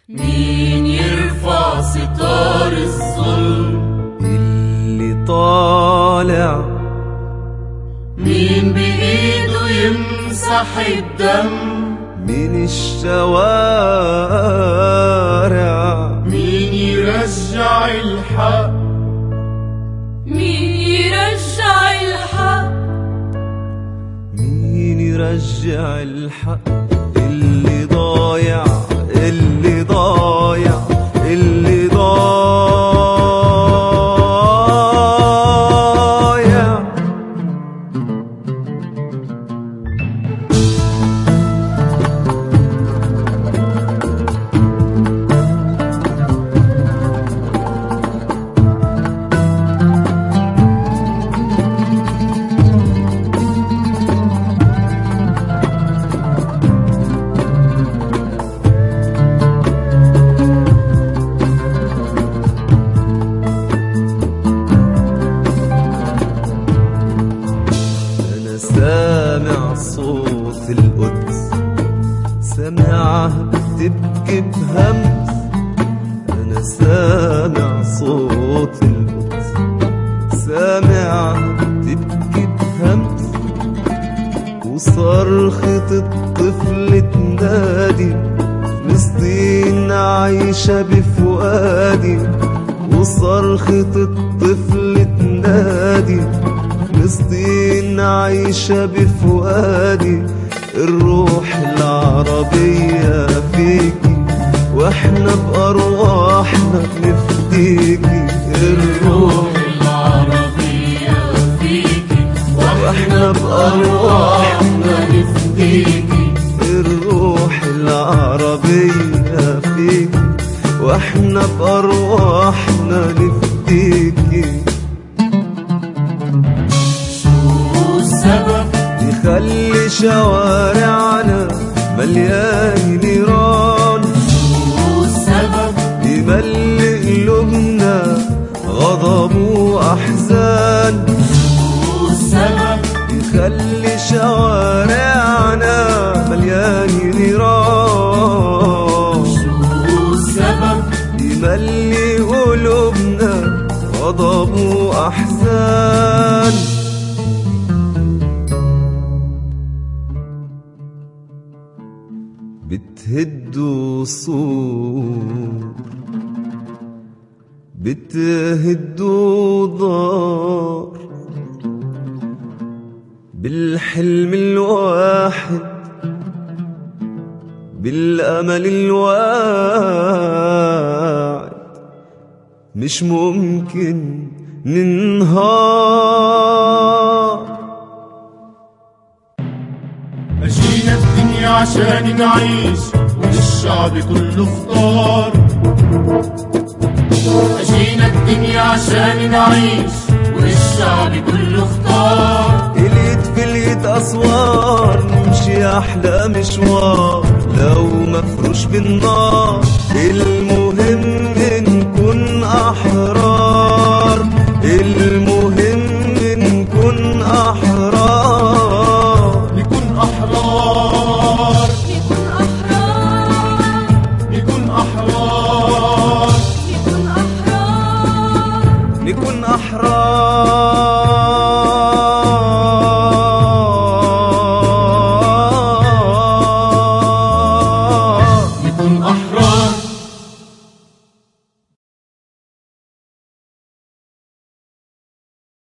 مين يرفع ستار الظلم اللي طالع؟ مين بإيده يمسح الدم من الشوارع؟ مين يرجع الحق؟ مين يرجع الحق؟ مين يرجع الحق؟ اللي ضايع، اللي ضايع، اللي ضايع. سامع صوت القدس، سامعها بتبكي بهمس. أنا سامع صوت القدس، سامعها بتبكي بهمس. وصرخة الطفل تنادي، فلسطين عايشة بفؤادي. وصرخة الطفل تنادي، فلسطين عايشة بفؤادي. الروح العربية فيكي، واحنا بأرواحنا نفديكي. الروح العربية فيكي، واحنا بأرواحنا نفديكي. الروح العربية فيكي، واحنا بأرواحنا نفديكي. يخلي شوارعنا مليان نيران؟ شو السبب؟ يملئ قلوبنا غضب وأحزان؟ شو السبب؟ يخلي شوارعنا مليان نيران؟ شو السبب؟ يملئ قلوبنا غضب وأحزان. بتهدوا صور، بتهدوا دار، بالحلم الواحد، بالأمل الواعد. مش ممكن ننهار. أجينا الدنيا عشان نعيش، والشعب كله اختار. أجينا الدنيا عشان نعيش، والشعب كله اختار. اليد في اليد أسوار، نمشي أحلى مشوار لو مفروش بالنار. المهم نكون أحرار، المهم نكون أحرار. نكون أحرار، نكون أحرار، نكون أحرار، نكون أحرار، نكون أحرار، نكون أحرار.